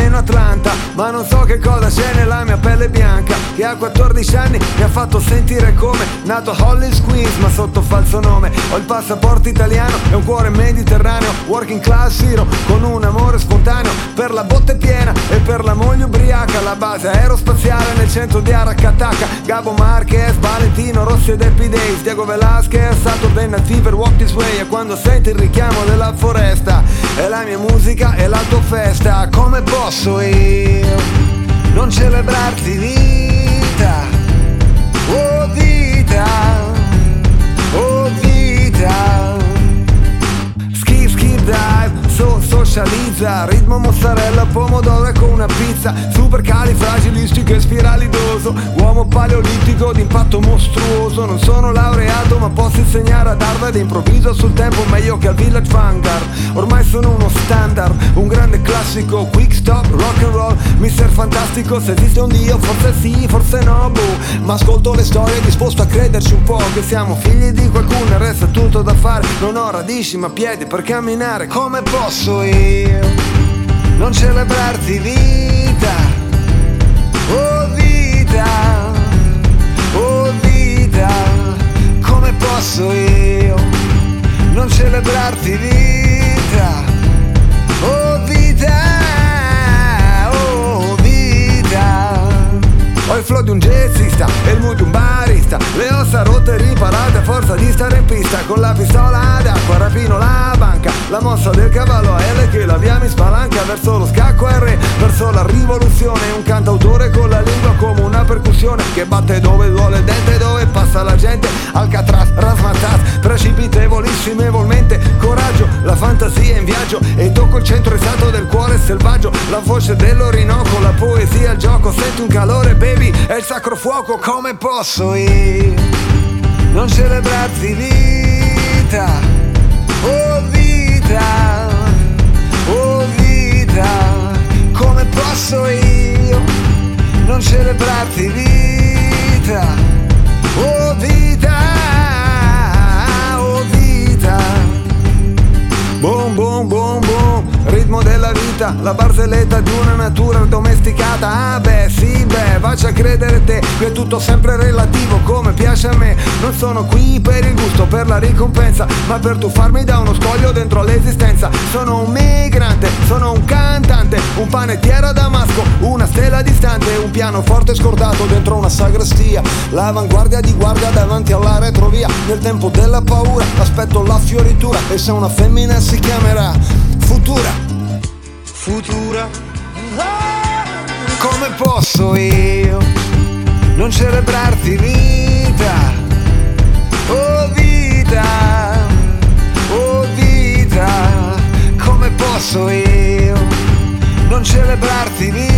meno Atlanta, ma non so che cosa c'è nella mia pelle bianca, che a 14 anni mi ha fatto sentire come nato a Hollis Queens ma sotto falso nome. Ho il passaporto italiano e un cuore mediterraneo, working class hero con un amore spontaneo per la botte piena e per la moglie ubriaca. La base aerospaziale nel centro di Aracataca, Gabo Marquez, Valentino Rossi ed Happy Days, Diego Velasquez, Saturday Night Fever, Walk This Way. E quando senti il richiamo della foresta è la mia musica e la tua festa. Come posso io non celebrarti vita? Oh vita, oh vita. Skip, skip, dive, socializza, ritmo mozzarella, pomodoro con una pizza, super califragilistico e spiralidoso, uomo paleolitico d'impatto mostruoso. Non sono laureato ma posso insegnare ad Harvard e improvviso sul tempo meglio che al Village Vanguard. Ormai sono uno standard, un grande classico, quick stop, rock and roll, Mr. Fantastico. Se esiste un Dio forse sì, forse no, boh. Ma ascolto le storie disposto a crederci un po', che siamo figli di qualcuno e resta tutto da fare. Non ho radici ma piedi per camminare. Come posso io non celebrarti vita? Oh vita, oh vita. Come posso io non celebrarti vita? Oh vita, oh vita. Ho il flow di un jazzista e il mood di un barista, le ossa rotte e riparate a forza di stare in pista. Con la pistola d'acqua rapino la banca, la mossa del cavallo a L che la via mi spalanca verso lo scacco R, verso la rivoluzione. Un cantautore con la lingua come una percussione che batte dove duole il dente, dove passa la gente. Alcatraz, razzmatazz, precipitevolissimevolmente. Coraggio, la fantasia in viaggio e tocco il centro esatto del cuore selvaggio. La voce dell'Orinoco, la poesia, il gioco. Senti un calore baby, è il sacro fuoco. Come posso io non celebrarti vita? Oh vita, oh vita. Come posso io non celebrarti vita? Oh vita, oh vita. Boom, boom, boom, boom, ritmo della vita, la barzelletta di una natura domesticata. Ah beh, sì, beh, faccia credere te che è tutto sempre relativo come piace a me. Non sono qui per il gusto, per la ricompensa, ma per tuffarmi da uno scoglio dentro l'esistenza. Sono un migrante, sono un cantante, un panettiere a Damasco, una stella distante, un pianoforte scordato dentro una sagrestia, l'avanguardia di guardia davanti alla retrovia. Nel tempo della paura aspetto la fioritura, e se una femmina si chiamerà Futura, Futura. Come posso io non celebrarti vita? Oh vita, oh vita. Come posso io non celebrarti vita?